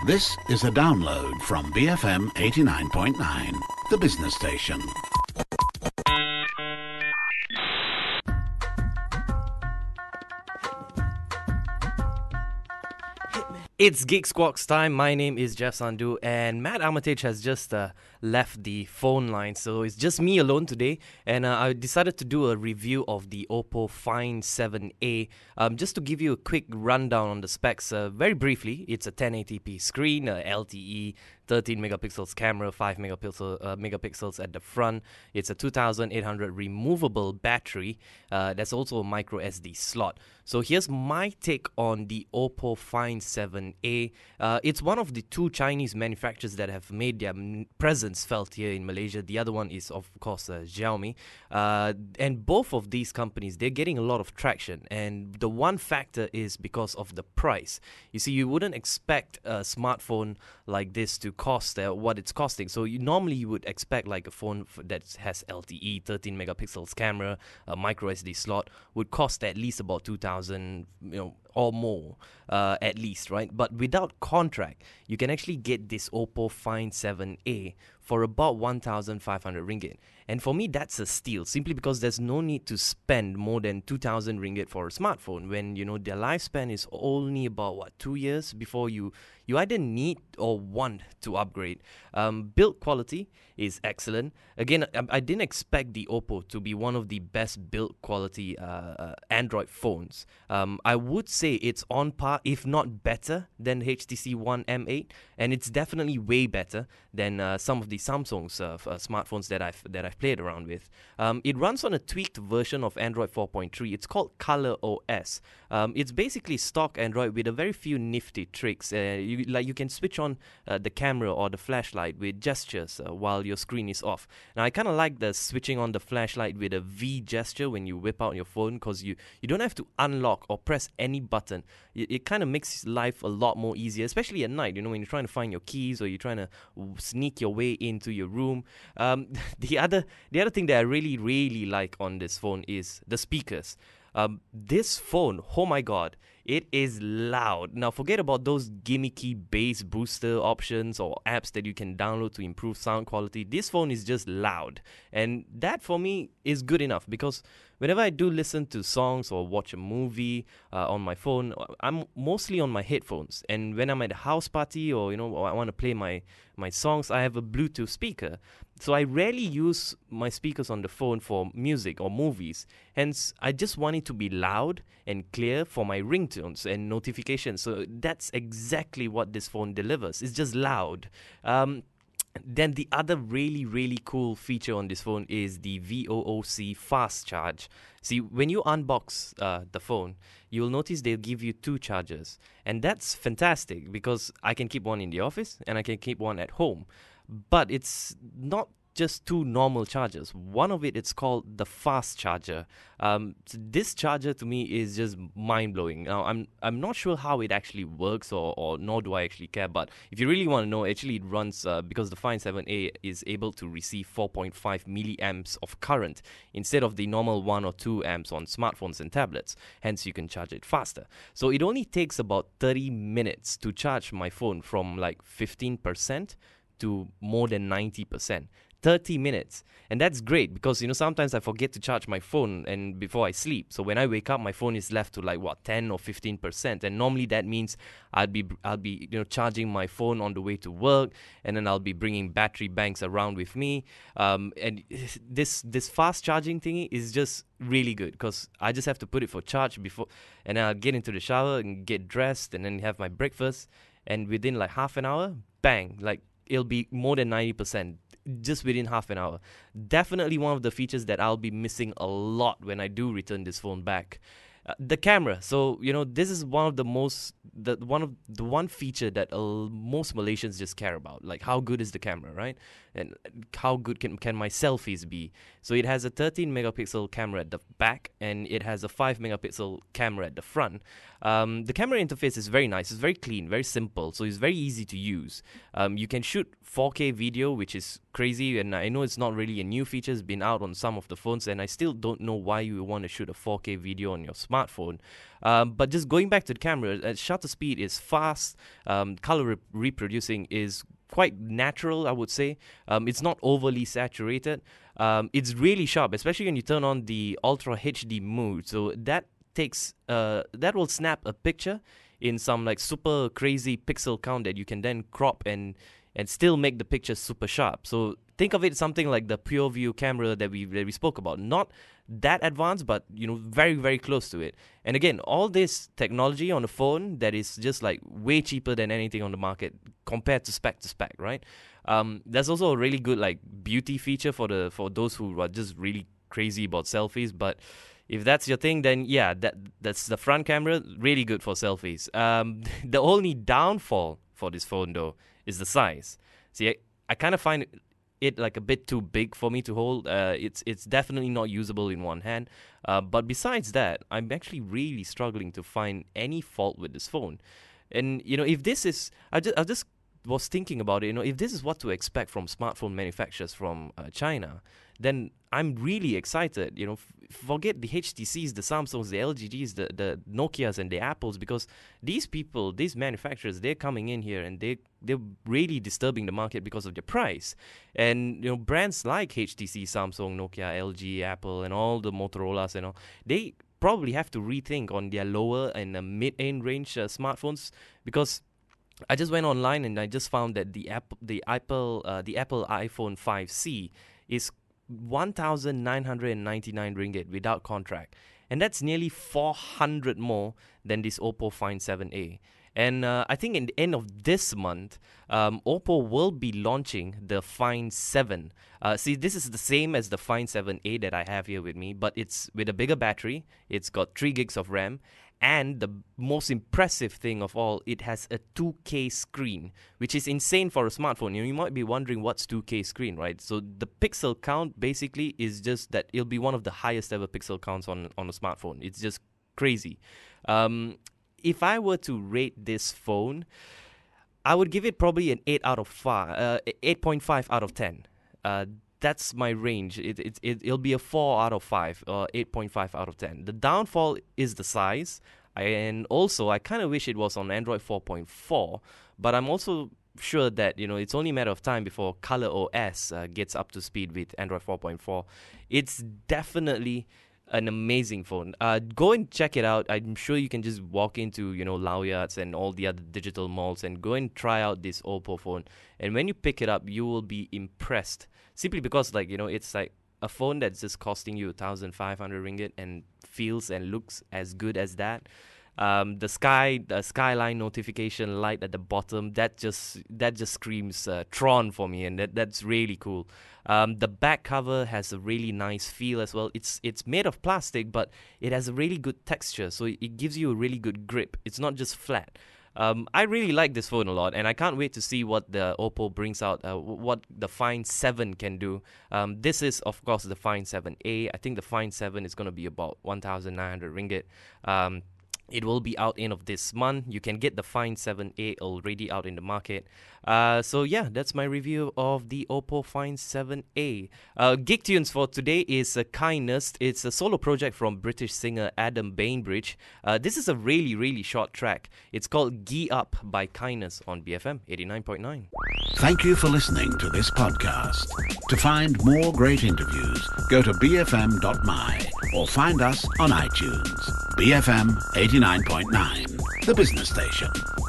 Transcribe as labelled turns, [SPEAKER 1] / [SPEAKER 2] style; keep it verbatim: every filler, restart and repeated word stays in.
[SPEAKER 1] This is a download from B F M eighty-nine point nine, the business station.
[SPEAKER 2] It's Geek Squawks time. My name is Jeff Sandhu, and Matt Armitage has just uh, left the phone line, so it's just me alone today. And uh, I decided to do a review of the Oppo Find seven A. Um, just to give you a quick rundown on the specs, uh, very briefly, it's a ten eighty p screen, uh, L T E, thirteen megapixels camera, five megapixel, uh, megapixels at the front. It's a two thousand eight hundred removable battery. Uh, there's also a micro S D slot. So here's my take on the Oppo Find seven A. Uh, it's one of the two Chinese manufacturers that have made their m- presence felt here in Malaysia. The other one is, of course, uh, Xiaomi. Uh, and both of these companies, they're getting a lot of traction. And the one factor is because of the price. You see, you wouldn't expect a smartphone like this to cost uh, what it's costing. So you, normally you would expect like a phone f- that has L T E, thirteen megapixels camera, a micro S D slot, would cost at least about two thousand, you know, or more, uh, at least, right? But without contract, you can actually get this Oppo Find seven A for about one thousand five hundred ringgit. And for me, that's a steal, simply because there's no need to spend more than two thousand ringgit for a smartphone when, you know, their lifespan is only about, what, two years before you, you either need or want to upgrade. Um, build quality is excellent. Again, I, I didn't expect the Oppo to be one of the best build quality uh, uh, Android phones. Um, I would say it's on par, if not better, than H T C One M eight, and it's definitely way better than uh, some of the Samsung's uh, f- uh, smartphones that I've that I've played around with. Um, it runs on a tweaked version of Android four point three. It's called Color O S. Um, it's basically stock Android with a very few nifty tricks. Uh, you, like you can switch on uh, the camera or the flashlight with gestures uh, while your screen is off. Now, I kind of like the switching on the flashlight with a V gesture when you whip out your phone, because you, you don't have to unlock or press any button. It, it kind of makes life a lot more easier, especially at night, you know, when you're trying to find your keys or you're trying to sneak your way into your room. Um, the other the other thing that I really, really like on this phone is the speakers. Um, this phone, oh my god, it is loud. Now, forget about those gimmicky bass booster options or apps that you can download to improve sound quality. This phone is just loud. And that, for me, is good enough, because whenever I do listen to songs or watch a movie uh, on my phone, I'm mostly on my headphones. And when I'm at a house party or, you know, I want to play my, my songs, I have a Bluetooth speaker. So I rarely use my speakers on the phone for music or movies. Hence, I just want it to be loud and clear for my ringtones and notifications. So that's exactly what this phone delivers. It's just loud. Um, Then the other really, really cool feature on this phone is the V O O C fast charge. See, when you unbox uh, the phone, you'll notice they'll give you two chargers. And that's fantastic, because I can keep one in the office and I can keep one at home. But it's not just two normal chargers. One of it, it's called the fast charger. Um, so this charger to me is just mind-blowing. Now, I'm I'm not sure how it actually works, or, or nor do I actually care. But if you really want to know, actually it runs, uh, because the Find seven A is able to receive four point five milliamps of current instead of the normal one or two amps on smartphones and tablets. Hence, you can charge it faster. So it only takes about thirty minutes to charge my phone from like fifteen percent to more than ninety percent. thirty minutes. And that's great, because, you know, sometimes I forget to charge my phone and before I sleep. So when I wake up, my phone is left to like what, ten or fifteen percent. And normally that means I'll be I'll be you know charging my phone on the way to work, and then I'll be bringing battery banks around with me. Um, and this this fast charging thingy is just really good, because I just have to put it for charge before, and then I'll get into the shower and get dressed and then have my breakfast, and within like half an hour, bang, like it'll be more than ninety percent just within half an hour. Definitely one of the features that I'll be missing a lot when I do return this phone back. Uh, the camera. So, you know, this is one of the most, the one of the one feature that uh, most Malaysians just care about. Like, how good is the camera, right? And how good can, can my selfies be? So it has a thirteen megapixel camera at the back, and it has a five megapixel camera at the front. Um, the camera interface is very nice. It's very clean, very simple. So it's very easy to use. Um, you can shoot four K video, which is crazy. And I know it's not really a new feature. It's been out on some of the phones, and I still don't know why you want to shoot a four K video on your smartphone. smartphone. Um, but just going back to the camera, uh, shutter speed is fast. Um, color re- reproducing is quite natural, I would say. Um, it's not overly saturated. Um, it's really sharp, especially when you turn on the Ultra H D mode. So that takes uh, that will snap a picture in some like super crazy pixel count that you can then crop and and still make the picture super sharp. So think of it something like the PureView camera that we that we spoke about. Not that advanced, but you know, very very close to it. And again, all this technology on the phone that is just like way cheaper than anything on the market compared to spec to spec, right? Um, there's also a really good like beauty feature for the for those who are just really crazy about selfies. But if that's your thing, then yeah, that that's the front camera, really good for selfies. Um, the only downfall for this phone though is the size. See, I, I kind of find it, it like a bit too big for me to hold. Uh, it's it's definitely not usable in one hand. Uh, but besides that, I'm actually really struggling to find any fault with this phone. And you know, if this is, I just I just was thinking about it. You know, if this is what to expect from smartphone manufacturers from uh, China, then I'm really excited. You know, f- forget the H T Cs, the Samsungs, the L G Gs, the, the Nokias and the Apples, because these people, these manufacturers, they're coming in here and they they're really disturbing the market because of their price. And you know, brands like H T C, Samsung, Nokia, L G, Apple, and all the Motorola's and all, they probably have to rethink on their lower and uh, mid-end range uh, smartphones, because I just went online and I just found that the app, the Apple, uh, the Apple iPhone five C is one thousand nine hundred ninety-nine ringgit without contract, and that's nearly four hundred more than this Oppo Find seven A. And uh, I think in the end of this month, um, Oppo will be launching the Find seven. Uh, see, this is the same as the Find seven A that I have here with me, but it's with a bigger battery. It's got three gigs of RAM. And the most impressive thing of all, it has a two K screen, which is insane for a smartphone. You know, you might be wondering what's two K screen, right? So the pixel count basically is just that it'll be one of the highest ever pixel counts on, on a smartphone. It's just crazy. Um, if I were to rate this phone, I would give it probably an eight out of five, uh, eight point five out of ten. Uh, That's my range. It, it, it, it'll be a four out of five or eight point five out of ten. The downfall is the size. I, and also, I kind of wish it was on Android four point four. But I'm also sure that, you know, it's only a matter of time before Color O S uh, gets up to speed with Android four point four. It's definitely an amazing phone. Uh, go and check it out. I'm sure you can just walk into, you know, Lowyards and all the other digital malls and go and try out this Oppo phone. And when you pick it up, you will be impressed. Simply because, like, you know, it's like a phone that's just costing you one thousand five hundred ringgit and feels and looks as good as that. Um, the sky, the skyline notification light at the bottom, that just that just screams uh, Tron for me, and that that's really cool. Um, the back cover has a really nice feel as well. It's it's made of plastic, but it has a really good texture, so it, it gives you a really good grip. It's not just flat. Um, I really like this phone a lot, and I can't wait to see what the Oppo brings out, uh, what the Find seven can do. Um, this is, of course, the Find seven A. I think the Find seven is going to be about one thousand nine hundred ringgit. Um, It will be out end of this month. You can get the Find seven A already out in the market. Uh, so yeah, that's my review of the Oppo Find seven A. Uh, Geek Tunes for today is uh, Kindness. It's a solo project from British singer Adam Bainbridge. Uh, this is a really, really short track. It's called Gee Up by Kindness on B F M eighty-nine point nine.
[SPEAKER 1] Thank you for listening to this podcast. To find more great interviews, go to b f m dot m y or find us on iTunes. B F M eighty-nine point nine, the business station.